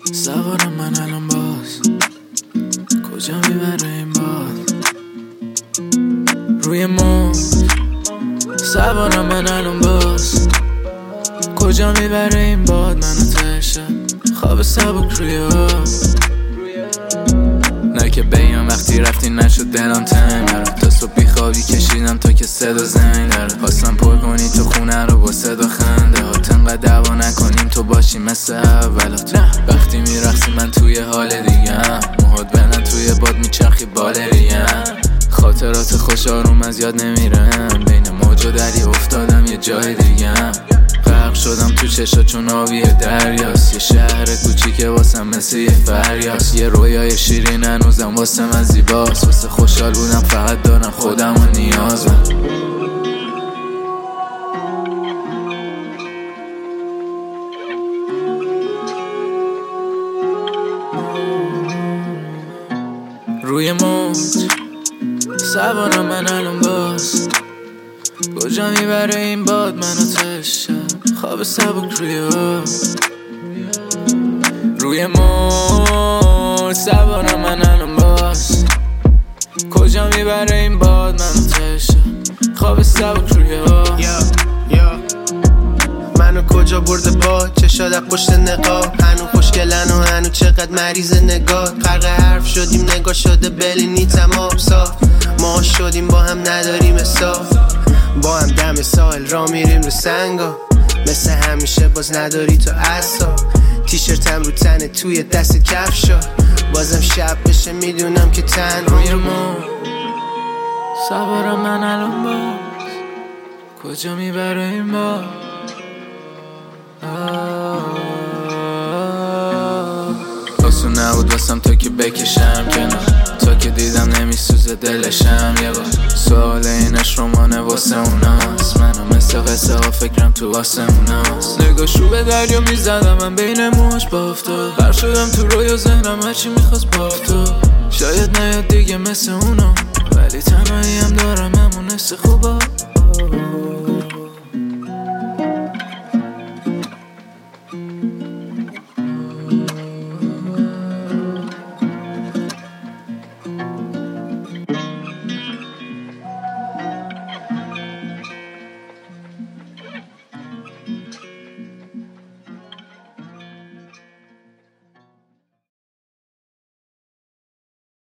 سوارم من الان باز کجا میبره این باد روی موج سوارم من الان باز کجا میبره این باد منو تشه خواب سبک روی آب نه که بگم وقتی رفتی نشد دلم تنگ برم تا صبح بیخوابی کشیدم تا که صدا زنگ داره خواستم پر کنی تو خونه رو با صدا خنده هات انقدر دعوا نکنیم تو باشی مثل اولات وقتی میرقصی من توی حال دیگم موهات بلند توی باد میچرخی بالریم خاطرات خوش آروم از یاد نمیرم بین موج و دریا افتادم یه جای دیگم غرق شدم تو چشا چون آبی دریاست یه شهر کوچیکه واسم مثل یه فریاست یه رویای شیرین هنوزم واسه من زیباست واسه خوشحال بودم فقط دارم خودم و نیازم روی موج سوارم من الان باز کجا میبره این باد منو تشه خواب سبک روی آب روی موج سوارم من الان باز کجا میبره این باد منو تشه خواب سبک روی آب منو کجا برده باد چشاد از پشت نقاب هنو خوشگلن و هنو چقدر مریض نگاه غرق حرف شدیم نگاه شده بلینی تمام صاف ما شدیم با هم نداریم حساب با هم دم ساحل را میریم رو سنگا مثل همیشه باز نداری تو عصا تیشرتم رو تنه توی دست کفشا بازم شب بشه میدونم که تنها روی موج سوارم من الان باز کجا میبره این باد آسون نبود واسم تا که بکشم کنار تا که دیدم نمیسوزه دلشم یه بار سوال اینش رمانه واسه اوناست منم مثل قصه ها فکرم تو واسه اوناست نگاش رو به دریا میزدم من بین موج بافتاد غرق شدم تو رویا ذهنم هرچی میخواست بافتو شاید نیاد دیگه مثل اونا ولی تنهایی هم دارم همون حس خوبا